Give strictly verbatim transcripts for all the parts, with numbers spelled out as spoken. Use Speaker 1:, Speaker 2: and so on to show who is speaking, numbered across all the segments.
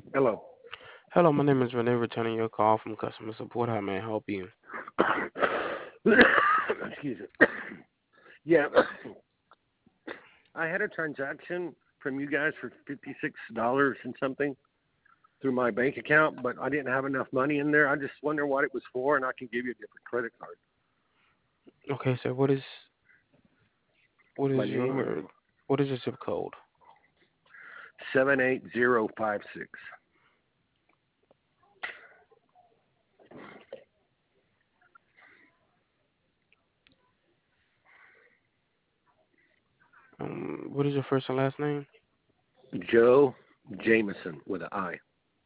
Speaker 1: Hello.
Speaker 2: Hello, my name is Renee, returning your call from customer support. How may I help you?
Speaker 1: Excuse me. Yeah, I had a transaction from you guys for fifty-six dollars and something through my bank account, but I didn't have enough money in there. I just wonder what it was for, and I can give you a different credit card.
Speaker 2: Okay, sir. What is what
Speaker 1: My
Speaker 2: is
Speaker 1: name is
Speaker 2: your what is your zip code?
Speaker 1: seven eight zero five six.
Speaker 2: Um, what is your first and last name?
Speaker 1: Joe Jameson with an I.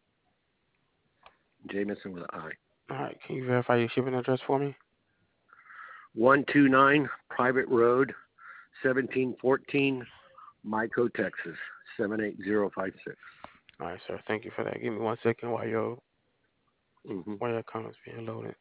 Speaker 1: Jameson with an I.
Speaker 2: All right. Can you verify your shipping address for me?
Speaker 1: one two nine Private Road, seventeen fourteen, Mico, Texas, seven eight zero five six.
Speaker 2: All right, sir. Thank you for that. Give me one second while your
Speaker 1: Mm-hmm.
Speaker 2: while your account is being loaded.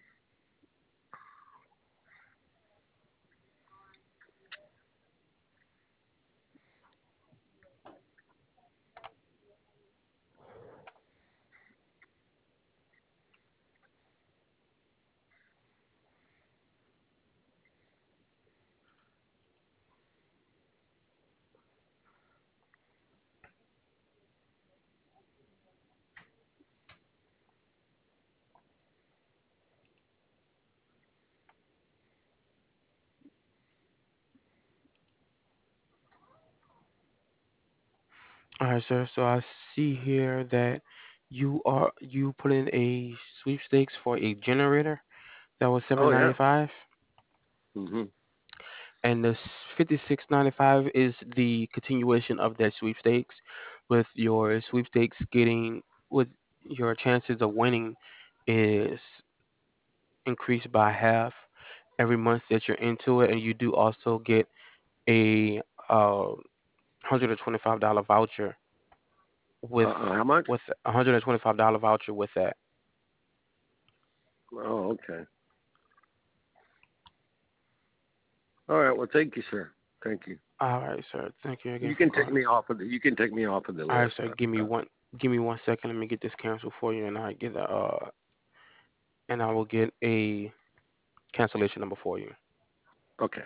Speaker 2: All right, sir. So I see here that you are you put in a sweepstakes for a generator that was seven
Speaker 1: Oh
Speaker 2: ninety
Speaker 1: yeah.
Speaker 2: five.
Speaker 1: Mm-hmm.
Speaker 2: And the fifty-six ninety-five is the continuation of that sweepstakes, with your sweepstakes getting with your chances of winning is increased by half every month that you're into it, and you do also get a uh, one hundred twenty-five dollar voucher with
Speaker 1: Uh, how much?
Speaker 2: with a one hundred twenty-five dollar voucher with that.
Speaker 1: Oh, okay. All right. Well, thank you, sir. Thank you.
Speaker 2: All right, sir. Thank you again
Speaker 1: You
Speaker 2: for
Speaker 1: can take
Speaker 2: calling.
Speaker 1: me off of the. You can take me off of the
Speaker 2: All right,
Speaker 1: list.
Speaker 2: sir. Give me
Speaker 1: Uh,
Speaker 2: one. Give me one second. Let me get this canceled for you, and I get the uh, and I will get a cancellation number for you.
Speaker 1: okay.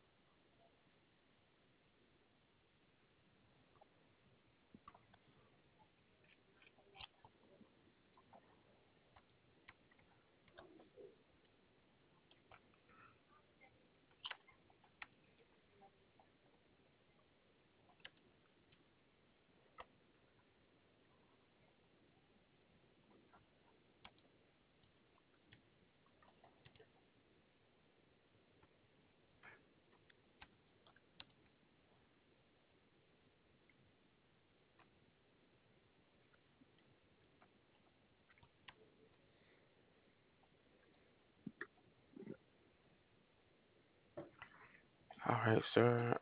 Speaker 2: All right, sir.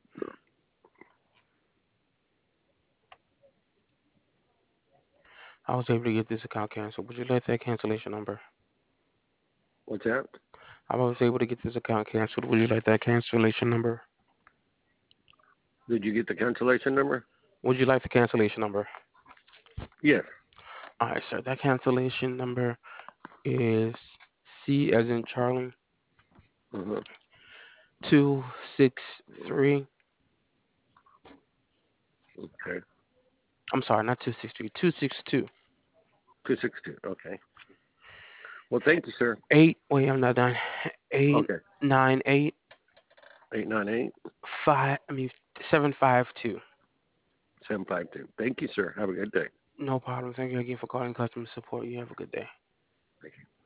Speaker 2: I was able to get this account canceled. Would you like that cancellation number?
Speaker 1: What's that?
Speaker 2: I was able to get this account canceled. Would you like that cancellation number?
Speaker 1: Did you get the cancellation number?
Speaker 2: Would you like the cancellation number?
Speaker 1: Yes.
Speaker 2: All right, sir. That cancellation number is C as in Charlie
Speaker 1: Uh-huh.
Speaker 2: two six three.
Speaker 1: Okay.
Speaker 2: I'm sorry, not two six three. Two six two
Speaker 1: Two six two. Okay. Well, thank you, sir.
Speaker 2: eight. Wait, I'm not done. Eight
Speaker 1: Okay.
Speaker 2: nine eight
Speaker 1: Eight nine eight
Speaker 2: five. I mean seven five two.
Speaker 1: seven five two. Thank you, sir. Have a good day.
Speaker 2: No problem. Thank you again for calling customer support. You have a good day.
Speaker 1: Thank you.